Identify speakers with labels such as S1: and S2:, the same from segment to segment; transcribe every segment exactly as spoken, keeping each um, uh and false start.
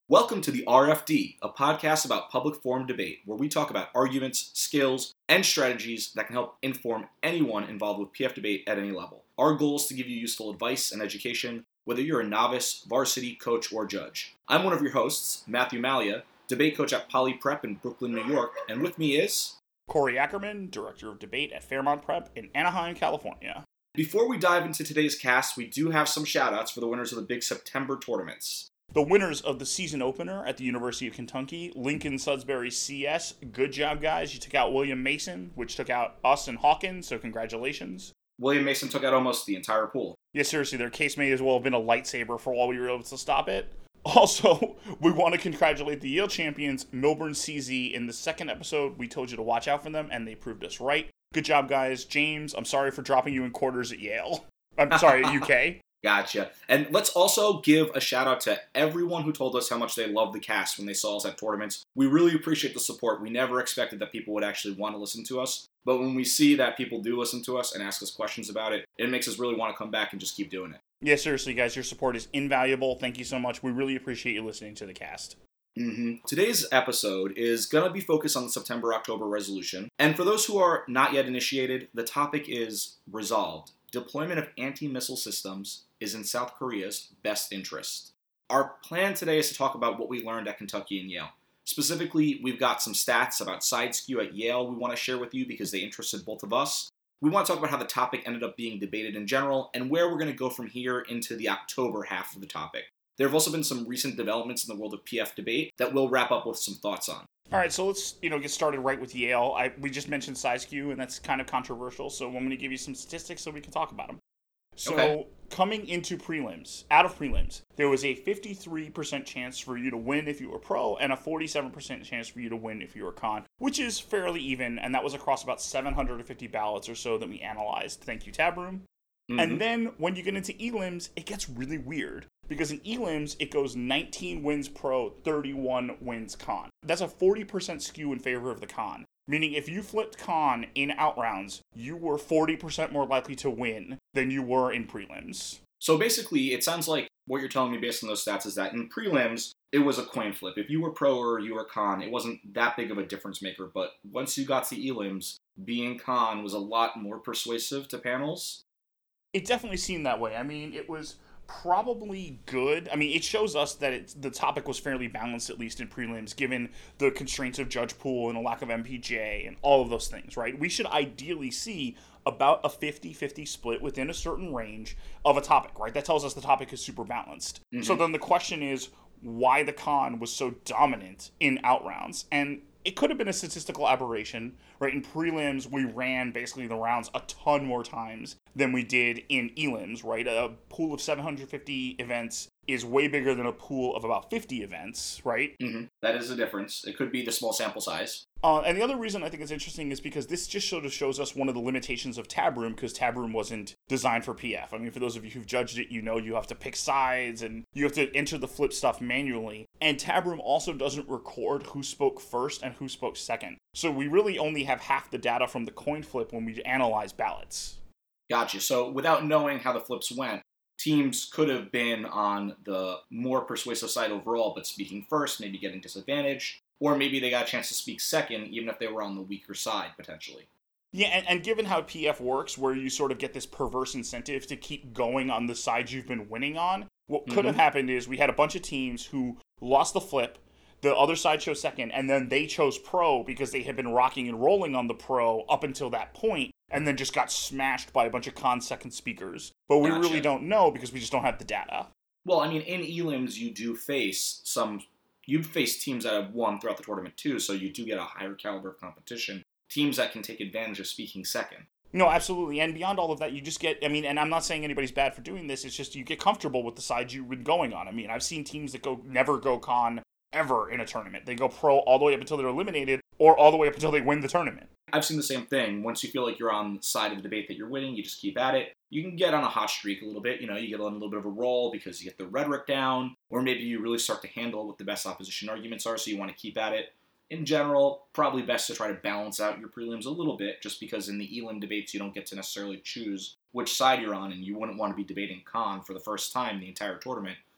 S1: Welcome to the R F D, a podcast about public forum debate, where we talk about arguments, skills, and strategies that can help inform anyone involved with P F debate at any level. Our goal is to give you useful advice and education, whether you're a novice, varsity, coach, or judge. I'm one of your hosts, Matthew Malia, debate coach at Poly Prep in Brooklyn, New York, and with me is...
S2: Corey Ackerman, Director of Debate at Fairmont Prep in Anaheim, California.
S1: Before we dive into today's cast, we do have some shout-outs for the winners of the big September tournaments.
S2: The winners of the season opener at the University of Kentucky, Lincoln Sudbury C S. Good job, guys. You took out William Mason, which took out us and Hawkins, so congratulations.
S1: William Mason took out almost the entire pool.
S2: Yeah, seriously, their case may as well have been a lightsaber for all we were able to stop it. Also, we want to congratulate the Yale champions, Milburn C Z. In the second episode, we told you to watch out for them, and they proved us right. Good job, guys. James, I'm sorry for dropping you in quarters at Yale. I'm sorry, at U K.
S1: Gotcha. And let's also give a shout out to everyone who told us how much they loved the cast when they saw us at tournaments. We really appreciate the support. We never expected that people would actually want to listen to us. But when we see that people do listen to us and ask us questions about it, it makes us really want to come back and just keep doing it.
S2: Yeah, seriously, guys, your support is invaluable. Thank you so much. We really appreciate you listening to the cast.
S1: Mm-hmm. Today's episode is going to be focused on the September-October resolution. And for those who are not yet initiated, the topic is resolved. Deployment of anti-missile systems is in South Korea's best interest. Our plan today is to talk about what we learned at Kentucky and Yale. Specifically, we've got some stats about side skew at Yale we want to share with you because they interested both of us. We want to talk about how the topic ended up being debated in general and where we're going to go from here into the October half of the topic. There have also been some recent developments in the world of P F debate that we'll wrap up with some thoughts on.
S2: All right, so let's you know get started right with Yale. I, we just mentioned side skew, and that's kind of controversial, so I'm going to give you some statistics so we can talk about them. So okay. Coming into prelims, out of prelims, there was a fifty-three percent chance for you to win if you were pro, and a forty-seven percent chance for you to win if you were con, which is fairly even, and that was across about seven hundred fifty ballots or so that we analyzed. Thank you, Tabroom. Mm-hmm. And then when you get into elims, it gets really weird. Because in elims, it goes nineteen wins pro, thirty-one wins con. That's a forty percent skew in favor of the con. Meaning if you flipped con in out rounds, you were forty percent more likely to win than you were in prelims.
S1: So basically, it sounds like what you're telling me based on those stats is that in prelims, it was a coin flip. If you were pro or you were con, it wasn't that big of a difference maker. But once you got to elims, being con was a lot more persuasive to panels.
S2: It definitely seemed that way. I mean, it was probably good. I mean, it shows us that it's, the topic was fairly balanced, at least in prelims, given the constraints of judge pool and a lack of M P J and all of those things, right? We should ideally see about a fifty-fifty split within a certain range of a topic, right? That tells us the topic is super balanced. Mm-hmm. So then the question is why the con was so dominant in out rounds. And it could have been a statistical aberration, right? In prelims, we ran basically the rounds a ton more times than we did in elims, right? A pool of seven hundred fifty events is way bigger than a pool of about fifty events, right?
S1: Mm-hmm. That is the difference. It could be the small sample size.
S2: Uh, and the other reason I think it's interesting is because this just sort of shows us one of the limitations of Tabroom, because Tabroom wasn't designed for P F. I mean, for those of you who've judged it, you know you have to pick sides and you have to enter the flip stuff manually. And Tabroom also doesn't record who spoke first and who spoke second. So we really only have half the data from the coin flip when we analyze ballots.
S1: Gotcha. So without knowing how the flips went, teams could have been on the more persuasive side overall, but speaking first, maybe getting disadvantaged. Or maybe they got a chance to speak second, even if they were on the weaker side, potentially.
S2: Yeah, and, and given how P F works, where you sort of get this perverse incentive to keep going on the side you've been winning on, what mm-hmm. could have happened is we had a bunch of teams who lost the flip, the other side chose second, and then they chose pro because they had been rocking and rolling on the pro up until that point, and then just got smashed by a bunch of con second speakers. But we gotcha. really don't know because we just don't have the data.
S1: Well, I mean, in elims, you do face some... You face teams that have won throughout the tournament, too, so you do get a higher caliber of competition. Teams that can take advantage of speaking second.
S2: No, absolutely. And beyond all of that, you just get, I mean, and I'm not saying anybody's bad for doing this, it's just you get comfortable with the side you've been going on. I mean, I've seen teams that go never go con ever in a tournament. They go pro all the way up until they're eliminated, or all the way up until they win the tournament.
S1: I've seen the same thing. Once you feel like you're on the side of the debate that you're winning, you just keep at it. You can get on a hot streak a little bit. You know, you get on a little bit of a roll because you get the rhetoric down, or maybe you really start to handle what the best opposition arguments are, so you want to keep at it. In general, probably best to try to balance out your prelims a little bit, just because in the elim debates you don't get to necessarily choose which side you're on, and you wouldn't want to be debating con for the first time the entire tournament.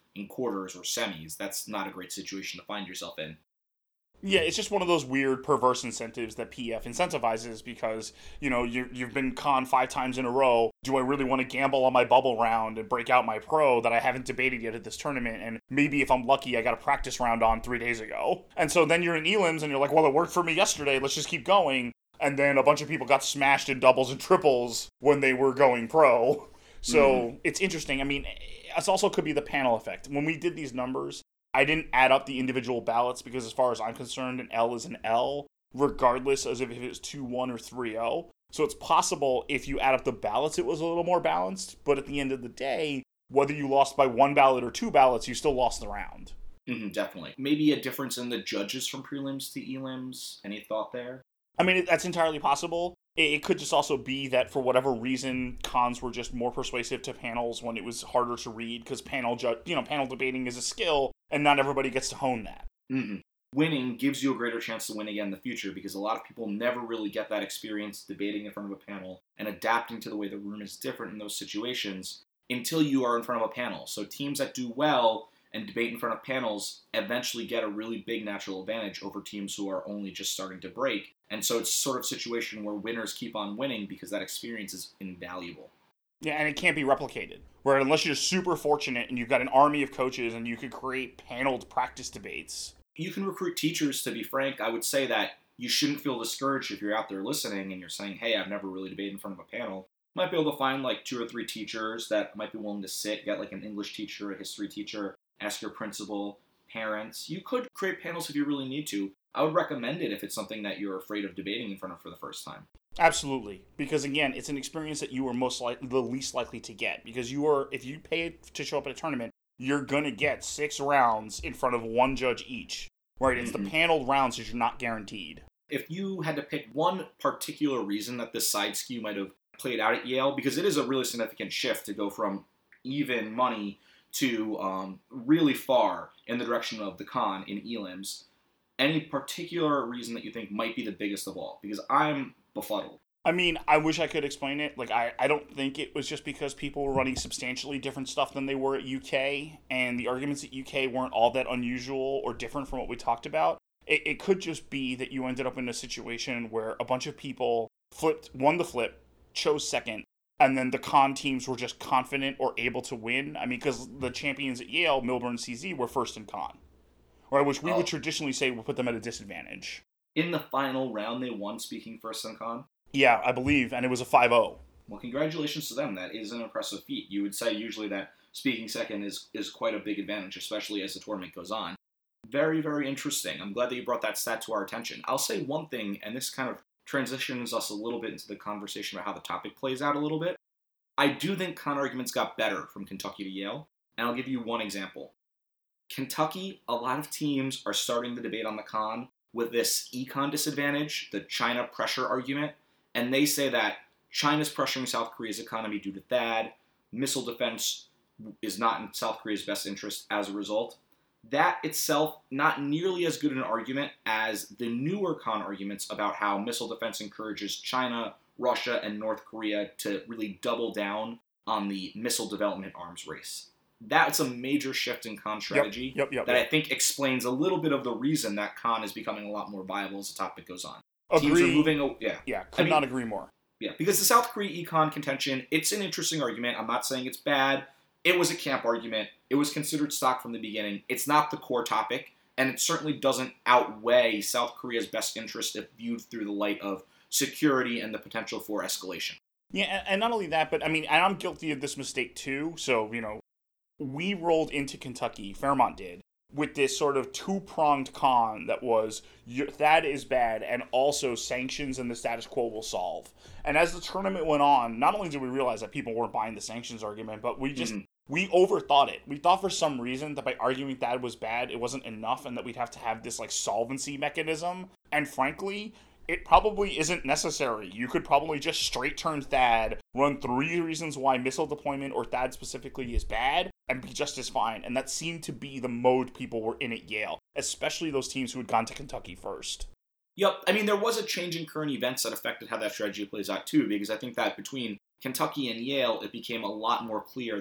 S1: in quarters or semis. That's not a great situation to find yourself in.
S2: Yeah, it's just one of those weird, perverse incentives that P F incentivizes because, you know, you, you've been con five times in a row. Do I really want to gamble on my bubble round and break out my pro that I haven't debated yet at this tournament? And maybe if I'm lucky, I got a practice round on three days ago. And so then you're in elims and you're like, well, it worked for me yesterday. Let's just keep going. And then a bunch of people got smashed in doubles and triples when they were going pro. So mm. it's interesting. I mean, it also could be the panel effect. When we did these numbers, I didn't add up the individual ballots because as far as I'm concerned, an L is an L, regardless as if it's two one or three oh. So it's possible if you add up the ballots, it was a little more balanced. But at the end of the day, whether you lost by one ballot or two ballots, you still lost the round.
S1: Mm-hmm, definitely. Maybe a difference in the judges from prelims to elims. Any thought there?
S2: I mean, that's entirely possible. It could just also be that for whatever reason, cons were just more persuasive to panels when it was harder to read because panel ju- you know, panel debating is a skill and not everybody gets to hone that.
S1: Mm-hmm. Winning gives you a greater chance to win again in the future because a lot of people never really get that experience debating in front of a panel and adapting to the way the room is different in those situations until you are in front of a panel. So teams that do well and debate in front of panels eventually get a really big natural advantage over teams who are only just starting to break. And so it's sort of a situation where winners keep on winning because that experience is invaluable.
S2: Yeah, and it can't be replicated. Where unless you're super fortunate and you've got an army of coaches and you could create paneled practice debates.
S1: You can recruit teachers, to be frank. I would say that you shouldn't feel discouraged if you're out there listening and you're saying, hey, I've never really debated in front of a panel. You might be able to find like two or three teachers that might be willing to sit, get like an English teacher, a history teacher, ask your principal, parents. You could create panels if you really need to. I would recommend it if it's something that you're afraid of debating in front of for the first time.
S2: Absolutely. Because again, it's an experience that you are most likely, the least likely to get. Because you are, if you pay to show up at a tournament, you're going to get six rounds in front of one judge each. Right? It's mm-hmm. the paneled rounds that you're not guaranteed.
S1: If you had to pick one particular reason that this side skew might have played out at Yale, because it is a really significant shift to go from even money to um, really far in the direction of the con in elims. Any particular reason that you think might be the biggest of all? Because I'm befuddled.
S2: I mean, I wish I could explain it. Like, I, I don't think it was just because people were running substantially different stuff than they were at U K, and the arguments at U K weren't all that unusual or different from what we talked about. It, it could just be that you ended up in a situation where a bunch of people flipped, won the flip, chose second, and then the con teams were just confident or able to win. I mean, because the champions at Yale, Milburn, C Z, were first in con. Right, which we oh. would traditionally say would put them at a disadvantage.
S1: In the final round, they won speaking first in con?
S2: Yeah, I believe, and it was a five oh.
S1: Well, congratulations to them. That is an impressive feat. You would say usually that speaking second is, is quite a big advantage, especially as the tournament goes on. Very, very interesting. I'm glad that you brought that stat to our attention. I'll say one thing, and this kind of transitions us a little bit into the conversation about how the topic plays out a little bit. I do think con arguments got better from Kentucky to Yale, and I'll give you one example. Kentucky, a lot of teams are starting the debate on the con with this econ disadvantage, the China pressure argument, and they say that China's pressuring South Korea's economy due to THAAD, missile defense is not in South Korea's best interest as a result. That itself, not nearly as good an argument as the newer con arguments about how missile defense encourages China, Russia, and North Korea to really double down on the missile development arms race. That's a major shift in con strategy
S2: yep, yep, yep,
S1: that
S2: yep.
S1: I think explains a little bit of the reason that con is becoming a lot more viable as the topic goes on.
S2: Agree.
S1: Teams are moving, yeah.
S2: Yeah, could I mean, not agree more.
S1: Yeah, because the South Korea econ contention, it's an interesting argument. I'm not saying it's bad. It was a camp argument. It was considered stock from the beginning. It's not the core topic, and it certainly doesn't outweigh South Korea's best interest if viewed through the light of security and the potential for escalation.
S2: Yeah, and not only that, but I mean, and I'm guilty of this mistake too, so, you know, we rolled into Kentucky, Fairmont did, with this sort of two-pronged con that was, that is bad, and also sanctions and the status quo will solve. And as the tournament went on, not only did we realize that people weren't buying the sanctions argument, but we just, mm-hmm. we overthought it. We thought for some reason that by arguing that was bad, it wasn't enough, and that we'd have to have this, like, solvency mechanism. And frankly, it probably isn't necessary. You could probably just straight turn THAAD, run three reasons why missile deployment or THAAD specifically is bad, and be just as fine. And that seemed to be the mode people were in at Yale, especially those teams who had gone to Kentucky first.
S1: Yep. I mean, there was a change in current events that affected how that strategy plays out too, because I think that between Kentucky and Yale, it became a lot more clear that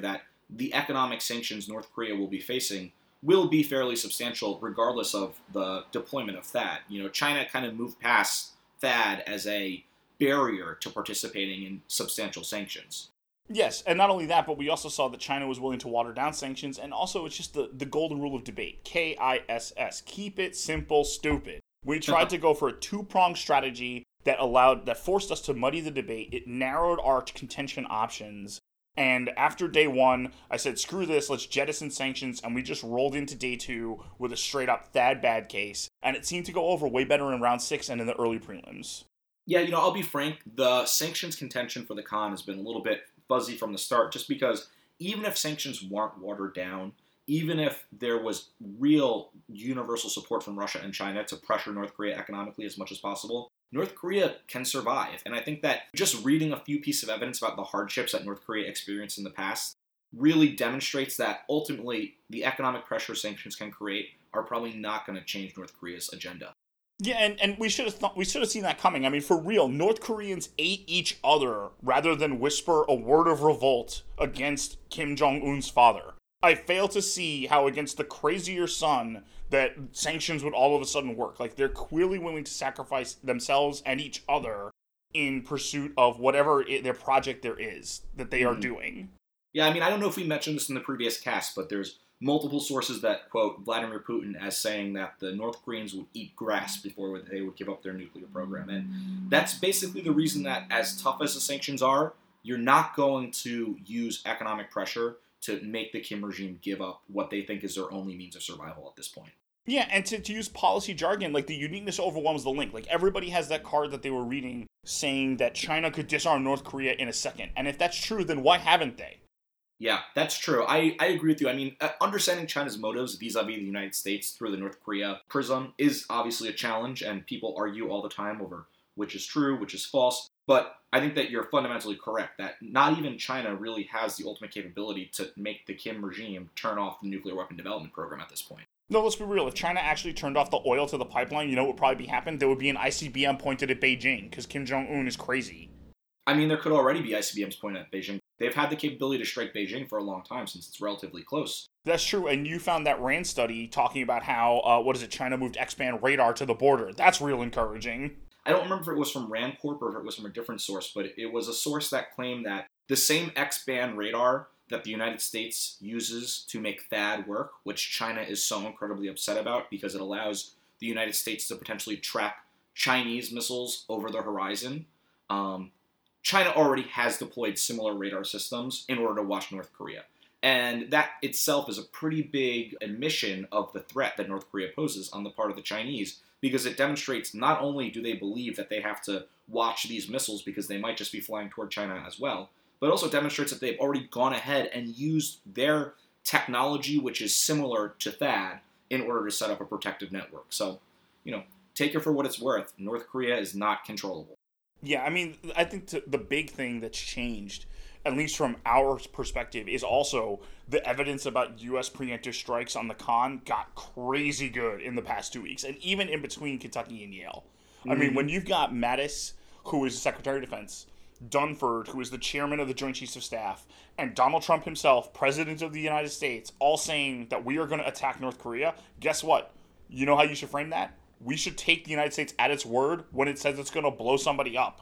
S1: the economic sanctions North Korea will be facing will be fairly substantial regardless of the deployment of THAAD. You know, China kind of moved past THAAD as a barrier to participating in substantial sanctions.
S2: Yes, and not only that, but we also saw that China was willing to water down sanctions, and also it's just the, the golden rule of debate, K I S S, keep it simple, stupid. We tried to go for a two-pronged strategy that allowed, that forced us to muddy the debate. It narrowed our contention options, and after day one, I said, screw this, let's jettison sanctions, and we just rolled into day two with a straight-up THAAD bad case, and it seemed to go over way better in round six and in the early prelims.
S1: Yeah, you know, I'll be frank, the sanctions contention for the Khan has been a little bit fuzzy from the start, just because even if sanctions weren't watered down, even if there was real universal support from Russia and China to pressure North Korea economically as much as possible, North Korea can survive. And I think that just reading a few pieces of evidence about the hardships that North Korea experienced in the past really demonstrates that ultimately the economic pressure sanctions can create are probably not going to change North Korea's agenda.
S2: Yeah, and, and we should have th- we should have seen that coming. I mean, for real, North Koreans ate each other rather than whisper a word of revolt against Kim Jong-un's father. I fail to see how against the crazier son that sanctions would all of a sudden work. Like, they're clearly willing to sacrifice themselves and each other in pursuit of whatever it, their project there is that they mm-hmm. are doing.
S1: Yeah, I mean, I don't know if we mentioned this in the previous cast, but there's multiple sources that quote Vladimir Putin as saying that the North Koreans would eat grass before they would give up their nuclear program. And that's basically the reason that as tough as the sanctions are, you're not going to use economic pressure to make the Kim regime give up what they think is their only means of survival at this point.
S2: Yeah, and to, to use policy jargon, like, the uniqueness overwhelms the link. Like, everybody has that card that they were reading saying that China could disarm North Korea in a second. And if that's true, then why haven't they?
S1: Yeah, that's true. I, I agree with you. I mean, uh, understanding China's motives vis-a-vis the United States through the North Korea prism is obviously a challenge, and people argue all the time over which is true, which is false. But I think that you're fundamentally correct, that not even China really has the ultimate capability to make the Kim regime turn off the nuclear weapon development program at this point.
S2: No, let's be real. If China actually turned off the oil to the pipeline, you know what would probably be happening? There would be an I C B M pointed at Beijing, because Kim Jong-un is crazy.
S1: I mean, there could already be I C B Ms pointed at Beijing. They've had the capability to strike Beijing for a long time since it's relatively close.
S2: That's true, and you found that RAND study talking about how, uh, what is it, China moved X-band radar to the border. That's real encouraging.
S1: I don't remember if it was from RAND Corp or if it was from a different source, but it was a source that claimed that the same X-band radar that the United States uses to make THAAD work, which China is so incredibly upset about because it allows the United States to potentially track Chinese missiles over the horizon, um, China already has deployed similar radar systems in order to watch North Korea. And that itself is a pretty big admission of the threat that North Korea poses on the part of the Chinese, because it demonstrates not only do they believe that they have to watch these missiles because they might just be flying toward China as well, but also demonstrates that they've already gone ahead and used their technology, which is similar to THAAD, in order to set up a protective network. So, you know, take it for what it's worth. North Korea is not controllable.
S2: Yeah, I mean, I think t- the big thing that's changed, at least from our perspective, is also the evidence about U S preemptive strikes on the Khan got crazy good in the past two weeks, and even in between Kentucky and Yale. Mm-hmm. I mean, when you've got Mattis, who is Secretary of Defense, Dunford, who is the chairman of the Joint Chiefs of Staff, and Donald Trump himself, President of the United States, all saying that we are going to attack North Korea, guess what? You know how you should frame that? We should take the United States at its word when it says it's going to blow somebody up.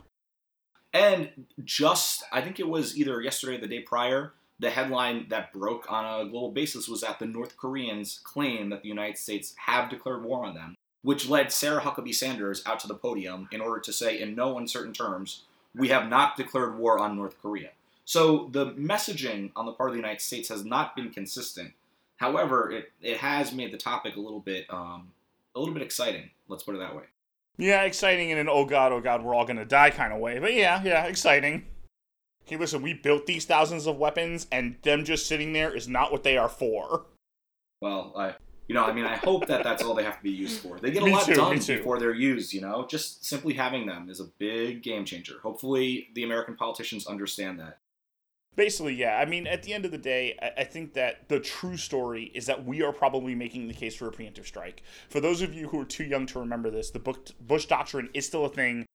S1: And just, I think it was either yesterday or the day prior, the headline that broke on a global basis was that the North Koreans claim that the United States have declared war on them, which led Sarah Huckabee Sanders out to the podium in order to say in no uncertain terms, we have not declared war on North Korea. So the messaging on the part of the United States has not been consistent. However, it, it has made the topic a little bit um, a little bit exciting. Let's put it that way.
S2: Yeah, exciting in an oh god, oh god, we're all going to die kind of way. But yeah, yeah, exciting. Hey, listen, we built these thousands of weapons, and them just sitting there is not what they are for.
S1: Well, I, you know, I mean, I hope that that's all they have to be used for. They get a
S2: me
S1: lot
S2: too,
S1: done before they're used, you know? Just simply having them is a big game changer. Hopefully the American politicians understand that.
S2: Basically, yeah. I mean, at the end of the day, I think that the true story is that we are probably making the case for a preemptive strike. For those of you who are too young to remember this, the Bush Doctrine is still a thing.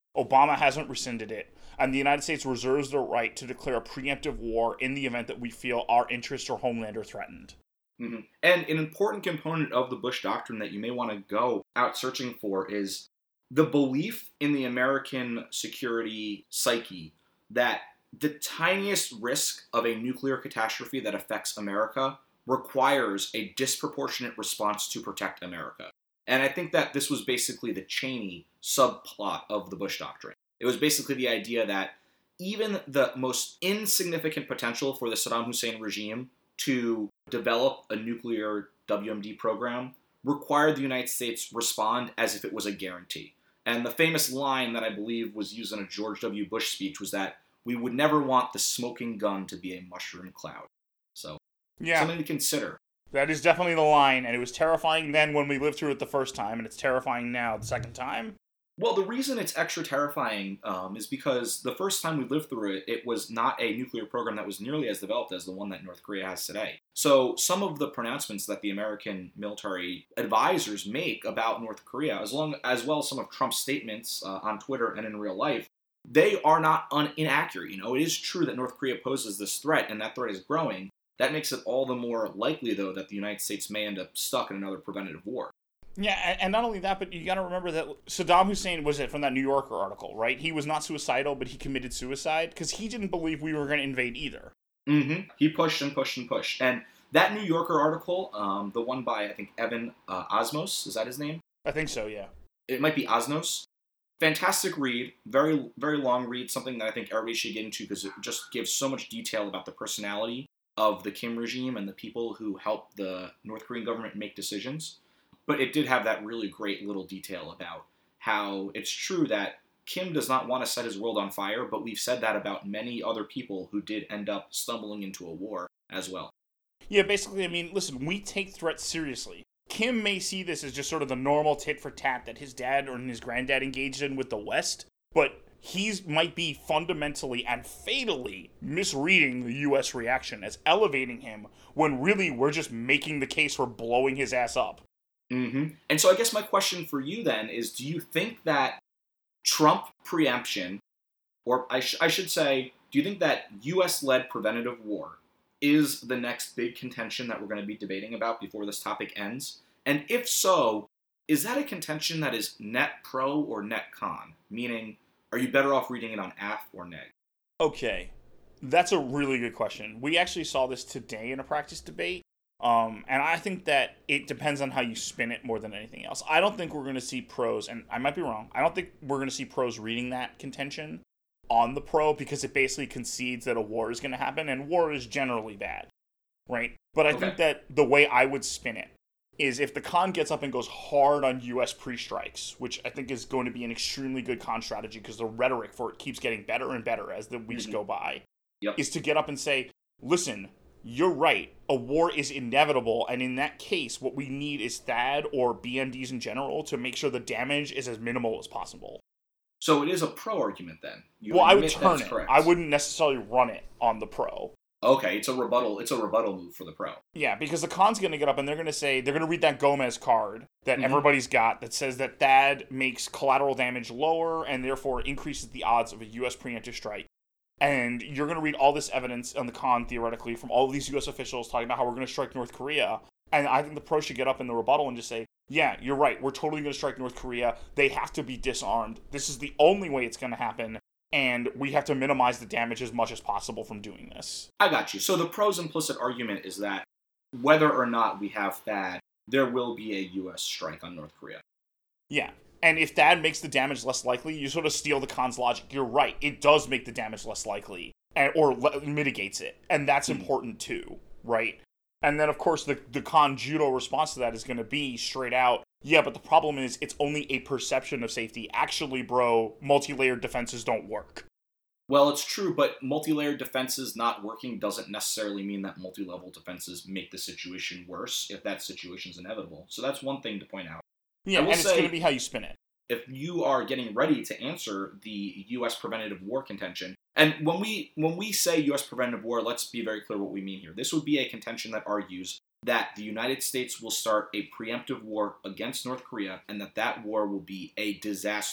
S2: Obama hasn't rescinded it, and the United States reserves the right to declare a preemptive war in the event that we feel our interests or homeland are threatened.
S1: Mm-hmm. And an important component of the Bush Doctrine that you may want to go out searching for is the belief in the American security psyche that the tiniest risk of a nuclear catastrophe that affects America requires a disproportionate response to protect America. And I think that this was basically the Cheney subplot of the Bush Doctrine. It was basically the idea that even the most insignificant potential for the Saddam Hussein regime to develop a nuclear W M D program required the United States respond as if it was a guarantee. And the famous line that I believe was used in a George W. Bush speech was that we would never want the smoking gun to be a mushroom cloud. So, yeah, something to consider.
S2: That is definitely the line, and it was terrifying then when we lived through it the first time, and it's terrifying now the second time.
S1: Well, the reason it's extra terrifying um, is because the first time we lived through it, it was not a nuclear program that was nearly as developed as the one that North Korea has today. So some of the pronouncements that the American military advisors make about North Korea, as, long, as well as some of Trump's statements uh, on Twitter and in real life, they are not un- inaccurate. You know, it is true that North Korea poses this threat, and that threat is growing. That makes it all the more likely, though, that the United States may end up stuck in another preventative war.
S2: Yeah, and not only that, but you got to remember that Saddam Hussein was it from that New Yorker article, right? He was not suicidal, but he committed suicide because he didn't believe we were going to invade either.
S1: Mm-hmm. He pushed and pushed and pushed. And that New Yorker article, um, the one by, I think, Evan uh, Osmos, is that his name?
S2: I think so, yeah.
S1: It might be Osnos. Fantastic read, very, very long read, something that I think everybody should get into because it just gives so much detail about the personality of the Kim regime and the people who helped the North Korean government make decisions. But it did have that really great little detail about how it's true that Kim does not want to set his world on fire, but we've said that about many other people who did end up stumbling into a war as well.
S2: Yeah, basically, I mean, listen, we take threats seriously. Kim may see this as just sort of the normal tit for tat that his dad or his granddad engaged in with the West, but he might be fundamentally and fatally misreading the U S reaction as elevating him when really we're just making the case for blowing his ass up.
S1: Mm-hmm. And so I guess my question for you then is, do you think that Trump preemption, or I, sh- I should say, do you think that U S-led preventative war is the next big contention that we're going to be debating about before this topic ends? And if so, is that a contention that is net pro or net con? Meaning, are you better off reading it on A F or neg?
S2: Okay, that's a really good question. We actually saw this today in a practice debate. Um, and I think that it depends on how you spin it more than anything else. I don't think we're going to see pros, and I might be wrong, I don't think we're going to see pros reading that contention on the pro because it basically concedes that a war is going to happen, and war is generally bad, right? But I okay. think that the way I would spin it is if the con gets up and goes hard on U S pre-strikes, which I think is going to be an extremely good con strategy because the rhetoric for it keeps getting better and better as the weeks mm-hmm. go by, yep. is to get up and say, listen, you're right. A war is inevitable, and in that case, what we need is THAAD or B M Ds in general to make sure the damage is as minimal as possible.
S1: So it is a pro argument then? You
S2: well, I would turn it. Correct. I wouldn't necessarily run it on the pro.
S1: Okay, it's a rebuttal. It's a rebuttal move for the pro.
S2: Yeah, because the con's going to get up and they're going to say, they're going to read that Gomez card that mm-hmm. everybody's got that says that THAAD makes collateral damage lower and therefore increases the odds of a U S preemptive strike. And you're going to read all this evidence on the con, theoretically, from all of these U S officials talking about how we're going to strike North Korea. And I think the pro should get up in the rebuttal and just say, yeah, you're right. We're totally going to strike North Korea. They have to be disarmed. This is the only way it's going to happen. And we have to minimize the damage as much as possible from doing this.
S1: I got you. So the pro's implicit argument is that whether or not we have THAAD, there will be a U S strike on North Korea.
S2: Yeah. And if THAAD makes the damage less likely, you sort of steal the con's logic. You're right. It does make the damage less likely, and, or le- mitigates it. And that's mm-hmm. important too, right? And then, of course, the, the con judo response to that is going to be straight out, yeah, but the problem is it's only a perception of safety. Actually, bro, multi-layered defenses don't work.
S1: Well, it's true, but multi-layered defenses not working doesn't necessarily mean that multi-level defenses make the situation worse if that situation's inevitable. So that's one thing to point out.
S2: Yeah, and it's going to be how you spin it.
S1: If you are getting ready to answer the U S preventative war contention, and when we when we say U S preventative war, let's be very clear what we mean here. This would be a contention that argues that the United States will start a preemptive war against North Korea, and that that war will be a disaster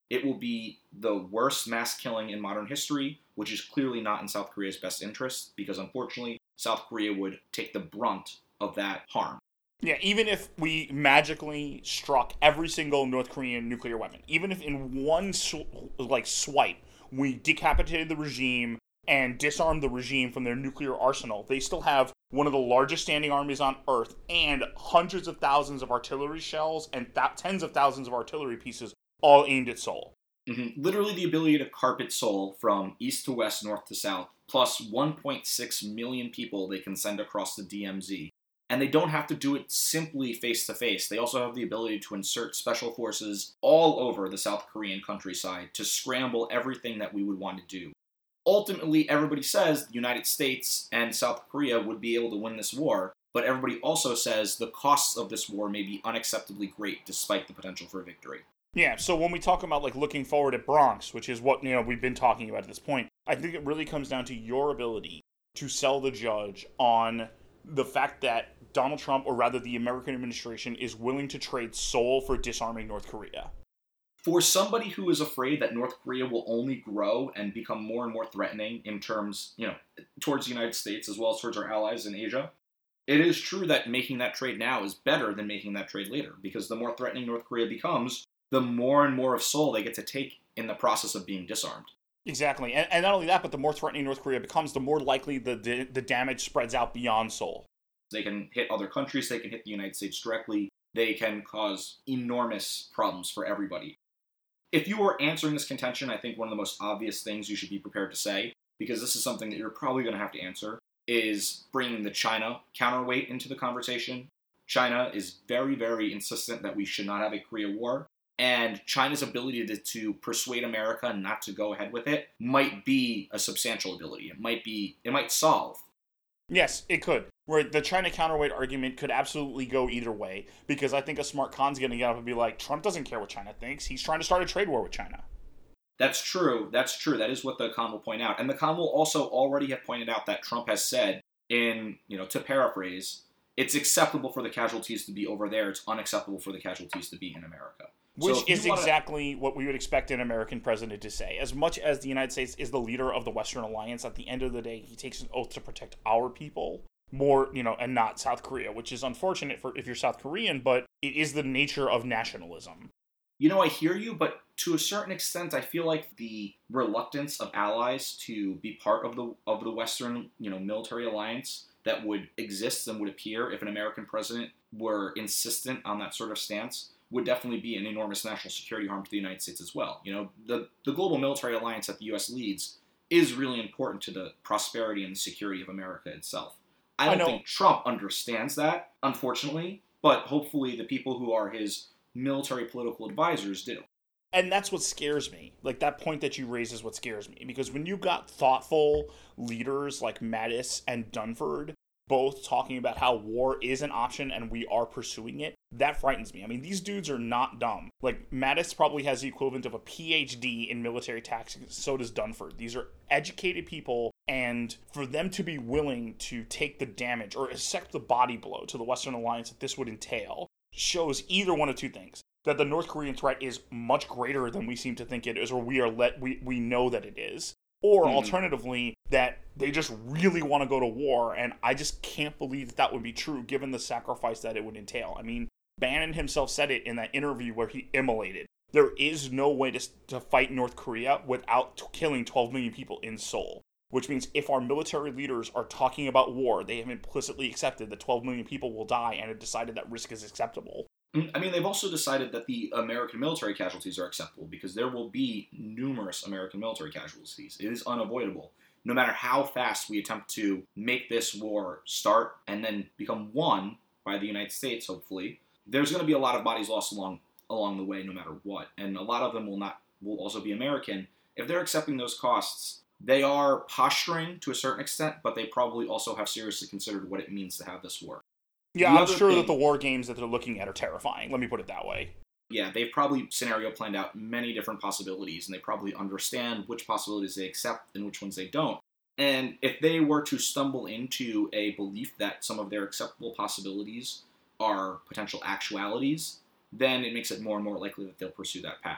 S1: It will be the worst mass killing in modern history, which is clearly not in South Korea's best interest, because unfortunately, South Korea would take the brunt of that harm.
S2: Yeah, even if we magically struck every single North Korean nuclear weapon, even if in one sw- like swipe we decapitated the regime and disarmed the regime from their nuclear arsenal, they still have one of the largest standing armies on Earth and hundreds of thousands of artillery shells and th- tens of thousands of artillery pieces all aimed at Seoul.
S1: Mm-hmm. Literally the ability to carpet Seoul from east to west, north to south, plus one point six million people they can send across the D M Z. And they don't have to do it simply face-to-face. They also have the ability to insert special forces all over the South Korean countryside to scramble everything that we would want to do. Ultimately, everybody says the United States and South Korea would be able to win this war, but everybody also says the costs of this war may be unacceptably great despite the potential for victory.
S2: Yeah, so when we talk about like looking forward at Bronx, which is what, you know, we've been talking about at this point, I think it really comes down to your ability to sell the judge on the fact that Donald Trump, or rather the American administration, is willing to trade Seoul for disarming North Korea.
S1: For somebody who is afraid that North Korea will only grow and become more and more threatening in terms, you know, towards the United States as well as towards our allies in Asia, it is true that making that trade now is better than making that trade later, because the more threatening North Korea becomes, the more and more of Seoul they get to take in the process of being disarmed.
S2: Exactly, and, and not only that, but the more threatening North Korea becomes, the more likely the, the the damage spreads out beyond Seoul.
S1: They can hit other countries, they can hit the United States directly, they can cause enormous problems for everybody. If you were answering this contention, I think one of the most obvious things you should be prepared to say, because this is something that you're probably going to have to answer, is bringing the China counterweight into the conversation. China is very, very insistent that we should not have a Korea War, and China's ability to, to persuade America not to go ahead with it might be a substantial ability. It might be, it might solve.
S2: Yes, it could. Where the China counterweight argument could absolutely go either way, because I think a smart con's going to get up and be like, Trump doesn't care what China thinks. He's trying to start a trade war with China.
S1: That's true. That's true. That is what the con will point out. And the con will also already have pointed out that Trump has said in, you know, to paraphrase, it's acceptable for the casualties to be over there. It's unacceptable for the casualties to be in America.
S2: Which
S1: so
S2: is
S1: wanna...
S2: exactly what we would expect an American president to say. As much as the United States is the leader of the Western Alliance, at the end of the day, he takes an oath to protect our people more, you know, and not South Korea, which is unfortunate for if you're South Korean, but it is the nature of nationalism.
S1: You know, I hear you, but to a certain extent, I feel like the reluctance of allies to be part of the of the Western, you know, military alliance that would exist and would appear if an American president were insistent on that sort of stance would definitely be an enormous national security harm to the United States as well. You know, the, the global military alliance that the U S leads is really important to the prosperity and the security of America itself. I don't I think Trump understands that, unfortunately, but hopefully the people who are his military political advisors do.
S2: And that's what scares me. Like, that point that you raise is what scares me. Because when you got thoughtful leaders like Mattis and Dunford both talking about how war is an option and we are pursuing it, that frightens me. I mean, these dudes are not dumb. Like, Mattis probably has the equivalent of a P H D in military tactics, so does Dunford. These are educated people, and for them to be willing to take the damage or accept the body blow to the Western Alliance that this would entail shows either one of two things. That the North Korean threat is much greater than we seem to think it is, or we are let we, we know that it is. Or mm-hmm. alternatively, that they just really want to go to war, and I just can't believe that that would be true given the sacrifice that it would entail. I mean, Bannon himself said it in that interview where he immolated. There is no way to, to fight North Korea without t- killing twelve million people in Seoul. Which means if our military leaders are talking about war, they have implicitly accepted that twelve million people will die and have decided that risk is acceptable.
S1: I mean, they've also decided that the American military casualties are acceptable because there will be numerous American military casualties. It is unavoidable. No matter how fast we attempt to make this war start and then become won by the United States, hopefully, there's going to be a lot of bodies lost along along the way, no matter what. And a lot of them will not will also be American. If they're accepting those costs, they are posturing to a certain extent, but they probably also have seriously considered what it means to have this war.
S2: Yeah, the I'm sure thing, that the war games that they're looking at are terrifying. Let me put it that way.
S1: Yeah, they've probably scenario planned out many different possibilities, and they probably understand which possibilities they accept and which ones they don't. And if they were to stumble into a belief that some of their acceptable possibilities are potential actualities, then it makes it more and more likely that they'll pursue that path.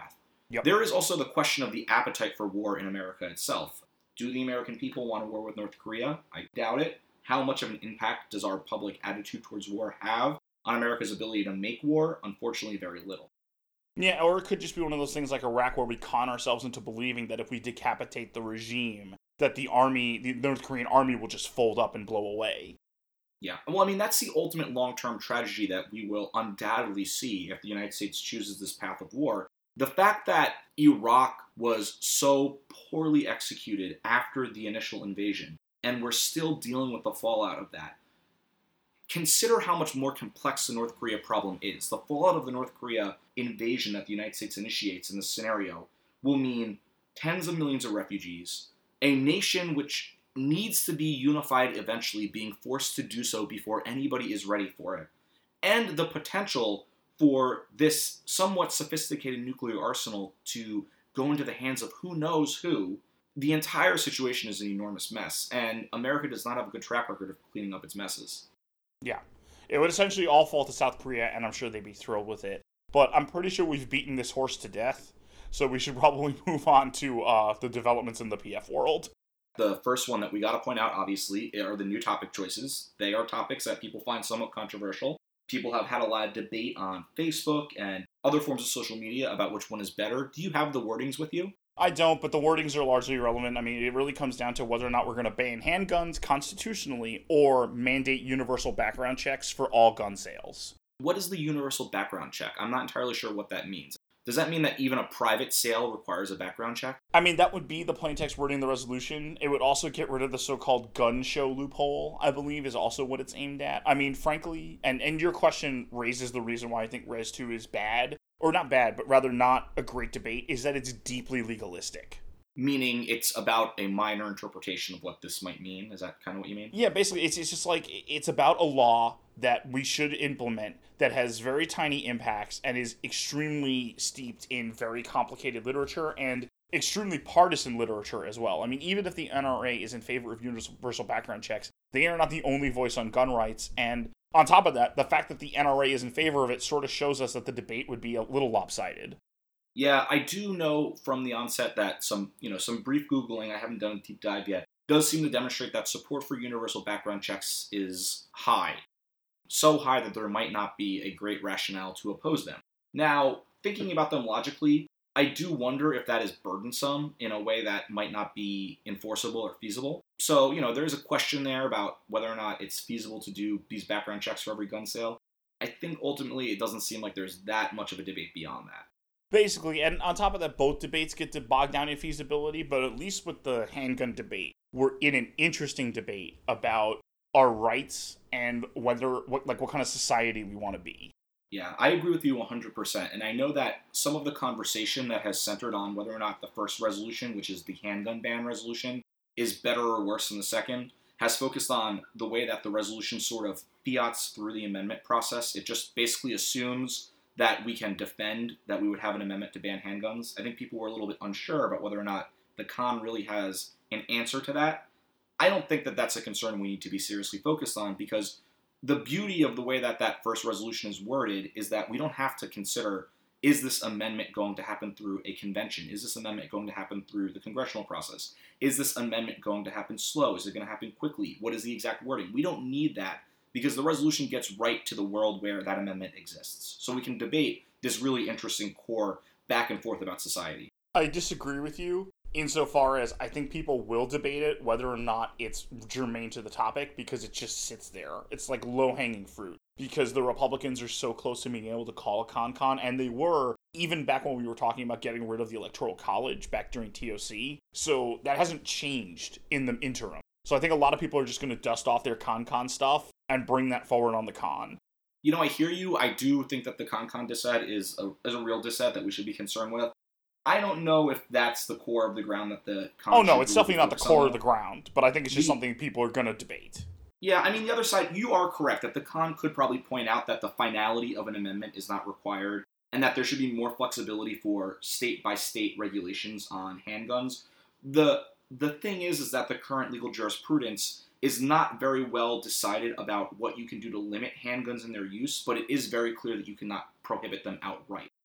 S2: Yep.
S1: There is also the question of the appetite for war in America itself. Do the American people want a war with North Korea? I doubt it. How much of an impact does our public attitude towards war have on America's ability to make war? Unfortunately, very little.
S2: Yeah, or it could just be one of those things like Iraq where we con ourselves into believing that if we decapitate the regime, that the army, the North Korean army will just fold up and blow away.
S1: Yeah, well, I mean, that's the ultimate long-term tragedy that we will undoubtedly see if the United States chooses this path of war. The fact that Iraq was so poorly executed after the initial invasion, and we're still dealing with the fallout of that. Consider how much more complex the North Korea problem is. The fallout of the North Korea invasion that the United States initiates in this scenario will mean tens of millions of refugees, a nation which needs to be unified eventually being forced to do so before anybody is ready for it, and the potential for this somewhat sophisticated nuclear arsenal to go into the hands of who knows who. The entire situation is an enormous mess, and America does not have a good track record of cleaning up its messes.
S2: Yeah. It would essentially all fall to South Korea, and I'm sure they'd be thrilled with it. But I'm pretty sure we've beaten this horse to death, so we should probably move on to uh, the developments in the P F world.
S1: The first one that we got to point out, obviously, are the new topic choices. They are topics that people find somewhat controversial. People have had a lot of debate on Facebook and other forms of social media about which one is better. Do you have the wordings with you?
S2: I don't, but the wordings are largely irrelevant. I mean, it really comes down to whether or not we're going to ban handguns constitutionally or mandate universal background checks for all gun sales.
S1: What is the universal background check? I'm not entirely sure what that means. Does that mean that even a private sale requires a background check?
S2: I mean, that would be the plain text wording of the resolution. It would also get rid of the so-called gun show loophole, I believe, is also what it's aimed at. I mean, frankly, and, and your question raises the reason why I think Res two is bad, or not bad, but rather not a great debate, is that it's deeply legalistic.
S1: Meaning it's about a minor interpretation of what this might mean? Is that kind of what you mean?
S2: Yeah, basically, it's, it's just like, it's about a law that we should implement that has very tiny impacts and is extremely steeped in very complicated literature and extremely partisan literature as well. I mean, even if the N R A is in favor of universal background checks, they are not the only voice on gun rights, and on top of that, the fact that the N R A is in favor of it sort of shows us that the debate would be a little lopsided.
S1: Yeah, I do know from the onset that some, you know, some brief Googling, I haven't done a deep dive yet, does seem to demonstrate that support for universal background checks is high. So high that there might not be a great rationale to oppose them. Now, thinking about them logically, I do wonder if that is burdensome in a way that might not be enforceable or feasible. So, you know, there's a question there about whether or not it's feasible to do these background checks for every gun sale. I think ultimately it doesn't seem like there's that much of a debate beyond that.
S2: Basically, and on top of that, both debates get to bog down in feasibility, but at least with the handgun debate, we're in an interesting debate about our rights and whether, what, like, what kind of society we want to be.
S1: Yeah, I agree with you one hundred percent, and I know that some of the conversation that has centered on whether or not the first resolution, which is the handgun ban resolution, is better or worse than the second, has focused on the way that the resolution sort of fiats through the amendment process. It just basically assumes that we can defend that we would have an amendment to ban handguns. I think people were a little bit unsure about whether or not the con really has an answer to that. I don't think that that's a concern we need to be seriously focused on, because the beauty of the way that that first resolution is worded is that we don't have to consider, is this amendment going to happen through a convention? Is this amendment going to happen through the congressional process? Is this amendment going to happen slow? Is it going to happen quickly? What is the exact wording? We don't need that, because the resolution gets right to the world where that amendment exists. So we can debate this really interesting core back and forth about society.
S2: I disagree with you insofar as I think people will debate it whether or not it's germane to the topic, because it just sits there. It's like low-hanging fruit, because the Republicans are so close to being able to call a con-con, and they were even back when we were talking about getting rid of the Electoral College back during T O C. So that hasn't changed in the interim. So I think a lot of people are just going to dust off their con-con stuff and bring that forward on the con.
S1: You know, I hear you. I do think that the con-con dissent is a, is a real dissent that we should be concerned with. I don't know if that's the core of the ground that the con
S2: Oh, no, it's definitely not the core
S1: on.
S2: of the ground, but I think it's just
S1: the,
S2: something people are going to debate.
S1: Yeah, I mean, the other side, you are correct that the con could probably point out that the finality of an amendment is not required, and that there should be more flexibility for state-by-state regulations on handguns. The the thing is, is that the current legal jurisprudence is not very well decided about what you can do to limit handguns in their use, but it is very clear that you cannot prohibit them outright.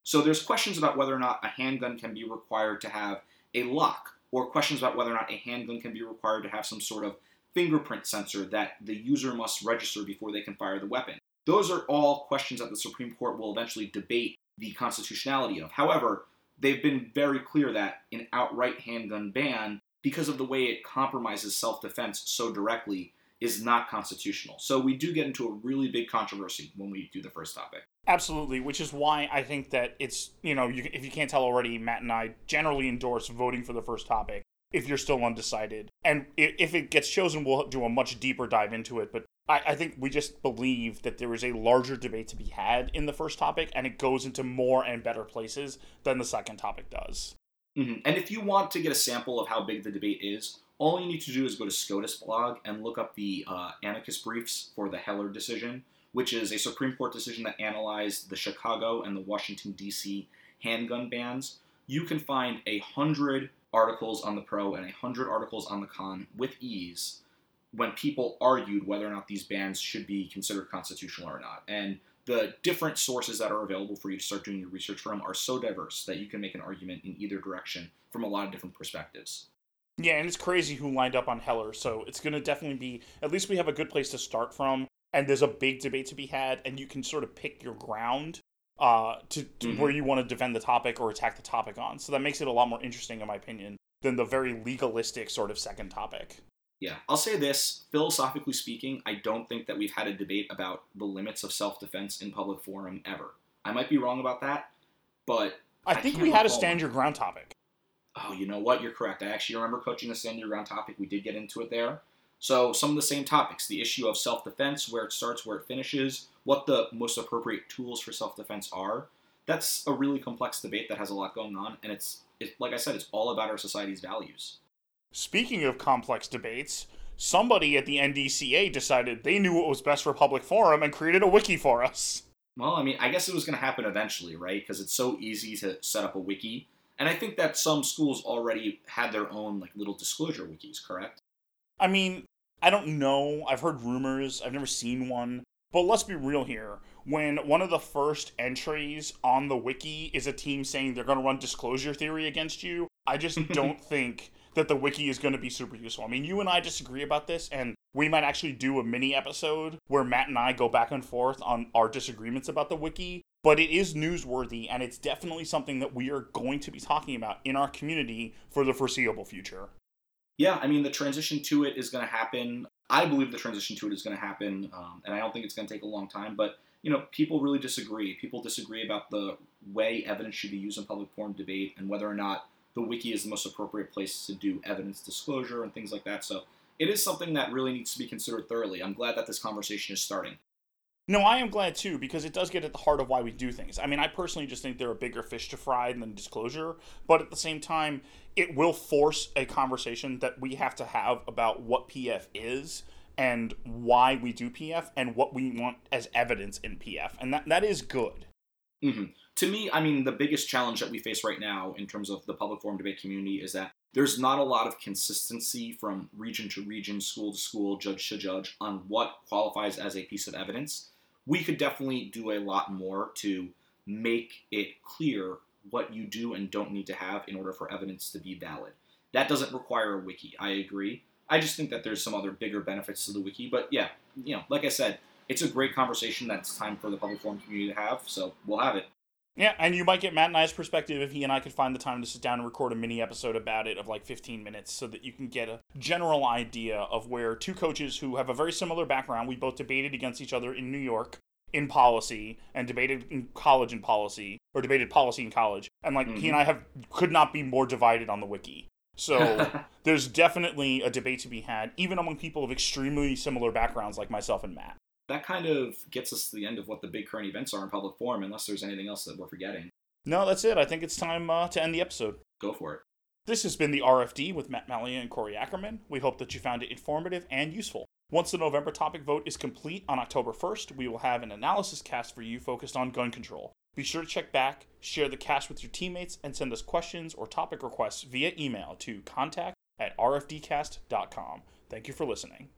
S1: So there's questions about whether or not a handgun can be required to have a lock, or questions about whether or not a handgun can be required to have some sort of fingerprint sensor that the user must register before they can fire the weapon. Those are all questions that the Supreme Court will eventually debate the constitutionality of. However, they've been very clear that an outright handgun ban, because of the way it compromises self-defense so directly, is not constitutional. So we do get into a really big controversy when we do the first topic.
S2: Absolutely, which is why I think that it's, you know, you, if you can't tell already, Matt and I generally endorse voting for the first topic if you're still undecided. And if it gets chosen, we'll do a much deeper dive into it. But I, I think we just believe that there is a larger debate to be had in the first topic, and it goes into more and better places than the second topic does.
S1: Mm-hmm. And if you want to get a sample of how big the debate is, all you need to do is go to SCOTUS blog and look up the uh, amicus briefs for the Heller decision, which is a Supreme Court decision that analyzed the Chicago and the Washington, D C handgun bans. You can find a hundred articles on the pro and a hundred articles on the con with ease when people argued whether or not these bans should be considered constitutional or not. And the different sources that are available for you to start doing your research from are so diverse that you can make an argument in either direction from a lot of different perspectives.
S2: Yeah, and it's crazy who lined up on Heller, so it's going to definitely be, at least we have a good place to start from, and there's a big debate to be had, and you can sort of pick your ground uh, to, to mm-hmm. where you want to defend the topic or attack the topic on. So that makes it a lot more interesting, in my opinion, than the very legalistic sort of second topic.
S1: Yeah, I'll say this, philosophically speaking, I don't think that we've had a debate about the limits of self-defense in public forum ever. I might be wrong about that, but
S2: I think I we had a stand your ground topic.
S1: Oh, you know what? You're correct. I actually remember coaching the stand your ground topic. We did get into it there. So some of the same topics, the issue of self-defense, where it starts, where it finishes, what the most appropriate tools for self-defense are. That's a really complex debate that has a lot going on, and it's, it, like I said, it's all about our society's values.
S2: Speaking of complex debates, somebody at the N D C A decided they knew what was best for public forum and created a wiki for us.
S1: Well, I mean, I guess it was going to happen eventually, right? Because it's so easy to set up a wiki. And I think that some schools already had their own like little disclosure wikis, correct?
S2: I mean, I don't know. I've heard rumors. I've never seen one. But let's be real here. When one of the first entries on the wiki is a team saying they're going to run disclosure theory against you, I just don't think that the wiki is going to be super useful. I mean, you and I disagree about this, and we might actually do a mini episode where Matt and I go back and forth on our disagreements about the wiki. But it is newsworthy, and it's definitely something that we are going to be talking about in our community for the foreseeable future.
S1: Yeah, I mean, the transition to it is going to happen. I believe the transition to it is going to happen, um, and I don't think it's going to take a long time. But, you know, people really disagree. People disagree about the way evidence should be used in public forum debate and whether or not the wiki is the most appropriate place to do evidence disclosure and things like that. So it is something that really needs to be considered thoroughly. I'm glad that this conversation is starting.
S2: No, I am glad too, because it does get at the heart of why we do things. I mean, I personally just think there are bigger fish to fry than disclosure, but at the same time, it will force a conversation that we have to have about what P F is and why we do P F and what we want as evidence in P F, and that that is good.
S1: Mm-hmm. To me, I mean, the biggest challenge that we face right now in terms of the public forum debate community is that there's not a lot of consistency from region to region, school to school, judge to judge on what qualifies as a piece of evidence. We could definitely do a lot more to make it clear what you do and don't need to have in order for evidence to be valid. That doesn't require a wiki, I agree. I just think that there's some other bigger benefits to the wiki. But yeah, you know, like I said, it's a great conversation that's time for the public forum community to have, so we'll have it.
S2: Yeah, and you might get Matt and I's perspective if he and I could find the time to sit down and record a mini episode about it of like fifteen minutes so that you can get a general idea of where two coaches who have a very similar background, we both debated against each other in New York in policy and debated in college in policy, or debated policy in college, and like mm-hmm. he and I have could not be more divided on the wiki. So there's definitely a debate to be had, even among people of extremely similar backgrounds like myself and Matt.
S1: That kind of gets us to the end of what the big current events are in public forum, unless there's anything else that we're forgetting.
S2: No, that's it. I think it's time uh, to end the episode.
S1: Go for it.
S2: This has been the R F D with Matt Malia and Corey Ackerman. We hope that you found it informative and useful. Once the November topic vote is complete on October first, we will have an analysis cast for you focused on gun control. Be sure to check back, share the cast with your teammates, and send us questions or topic requests via email to contact at r f d cast dot com. Thank you for listening.